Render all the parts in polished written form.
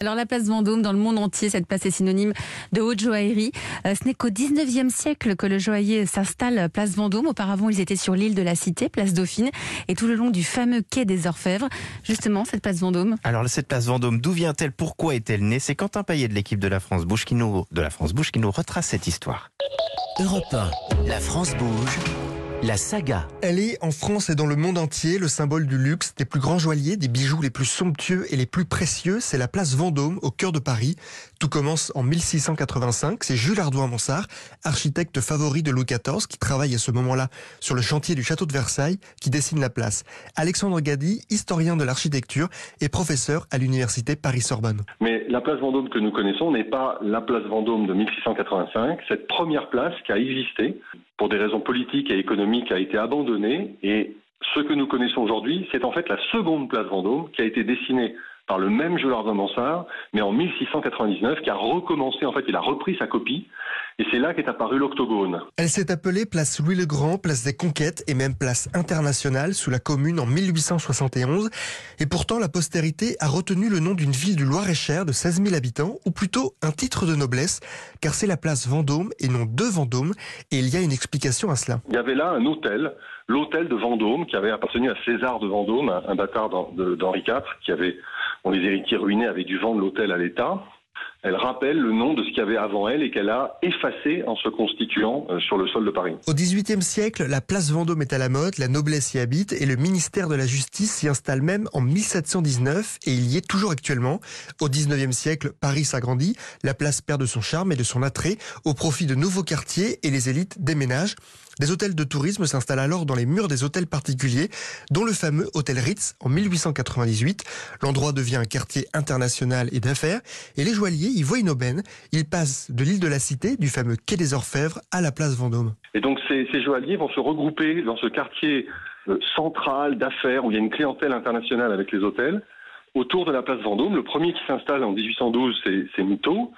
Alors la place Vendôme, dans le monde entier, cette place est synonyme de haute joaillerie. Ce n'est qu'au 19e siècle que le joaillier s'installe place Vendôme. Auparavant, ils étaient sur l'île de la Cité, place Dauphine, et tout le long du fameux quai des Orfèvres. Justement, cette place Vendôme. Alors cette place Vendôme, d'où vient-elle? Pourquoi est-elle née? C'est Quentin Paillet de l'équipe de la France Bouge qui nous retrace cette histoire. Europe 1, la France bouge, la saga. Elle est, en France et dans le monde entier, le symbole du luxe, des plus grands joailliers, des bijoux les plus somptueux et les plus précieux. C'est la place Vendôme, au cœur de Paris. Tout commence en 1685. C'est Jules Hardouin-Mansart, architecte favori de Louis XIV, qui travaille à ce moment-là sur le chantier du château de Versailles, qui dessine la place. Alexandre Gady, historien de l'architecture et professeur à l'université Paris-Sorbonne. Mais la place Vendôme que nous connaissons n'est pas la place Vendôme de 1685. Cette première place qui a existé, pour des raisons politiques et économiques, a été abandonnée. Et ce que nous connaissons aujourd'hui, c'est en fait la seconde place Vendôme qui a été dessinée par le même Jules Hardouin-Mansart, mais en 1699, qui a recommencé, en fait, il a repris sa copie. Et c'est là qu'est apparu l'octogone. Elle s'est appelée place Louis le Grand, place des Conquêtes et même place internationale sous la Commune en 1871. Et pourtant, la postérité a retenu le nom d'une ville du Loir-et-Cher de 16 000 habitants, ou plutôt un titre de noblesse, car c'est la place Vendôme et non de Vendôme. Et il y a une explication à cela. Il y avait là un hôtel, l'hôtel de Vendôme, qui avait appartenu à César de Vendôme, un bâtard d'Henri IV, dont les héritiers ruinés avaient dû vendre l'hôtel à l'État. Elle rappelle le nom de ce qu'il y avait avant elle et qu'elle a effacé en se constituant sur le sol de Paris. Au XVIIIe siècle, la place Vendôme est à la mode, la noblesse y habite et le ministère de la Justice s'y installe même en 1719 et il y est toujours actuellement. Au XIXe siècle, Paris s'agrandit, la place perd de son charme et de son attrait au profit de nouveaux quartiers et les élites déménagent. Des hôtels de tourisme s'installent alors dans les murs des hôtels particuliers, dont le fameux hôtel Ritz en 1898. L'endroit devient un quartier international et d'affaires, et les joailliers y voient une aubaine. Ils passent de l'île de la Cité, du fameux quai des Orfèvres, à la place Vendôme. Et donc ces joailliers vont se regrouper dans ce quartier central d'affaires où il y a une clientèle internationale avec les hôtels, autour de la place Vendôme. Le premier qui s'installe en 1812, c'est Miteau,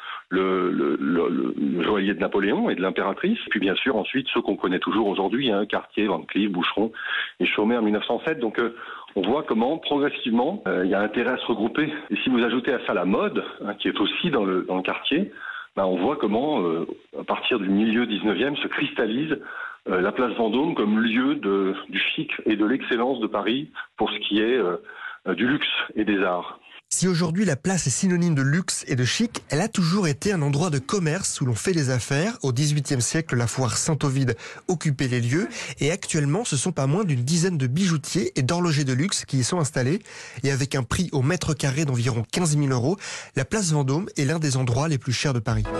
le joaillier de Napoléon et de l'impératrice. Puis bien sûr, ensuite, ceux qu'on connaît toujours aujourd'hui, Cartier, Van Cleef, Boucheron et Chaumet en 1907. Donc on voit comment, progressivement, il y a intérêt à se regrouper. Et si vous ajoutez à ça la mode, qui est aussi dans le quartier, on voit comment, à partir du milieu 19e, se cristallise la place Vendôme comme lieu du chic et de l'excellence de Paris pour ce qui est du luxe et des arts. Si aujourd'hui la place est synonyme de luxe et de chic, elle a toujours été un endroit de commerce où l'on fait des affaires. Au XVIIIe siècle, la foire Saint-Ovide occupait les lieux et actuellement ce sont pas moins d'une dizaine de bijoutiers et d'horlogers de luxe qui y sont installés. Et avec un prix au mètre carré d'environ 15 000 €, la place Vendôme est l'un des endroits les plus chers de Paris.